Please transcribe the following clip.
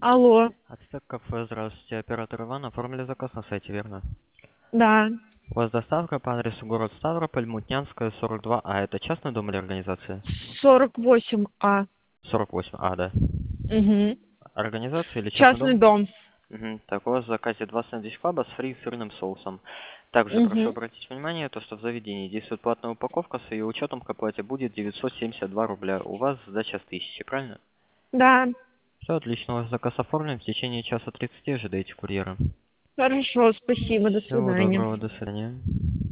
Алло, Ацтек кафе, здравствуйте. Оператор Иван, оформили заказ на сайте, верно? да, У вас доставка по адресу город Ставрополь, Мутнянская, 42А. Это частный дом или организация? 48А. 48А, да. Угу. Организация или частный Частный дом? дом. Угу. Так, у вас в заказе 2 сэндвич клаба с фри и сырным соусом. Также прошу Угу. обратить внимание, то, что в заведении действует платная упаковка, с ее учетом к оплате будет 972 рубля. У вас сдача с 1000, правильно? Да, Все отлично, у вас заказ оформлен. В течение часа 30 ожидайте курьера. хорошо, спасибо, до Всего свидания. доброго, до свидания.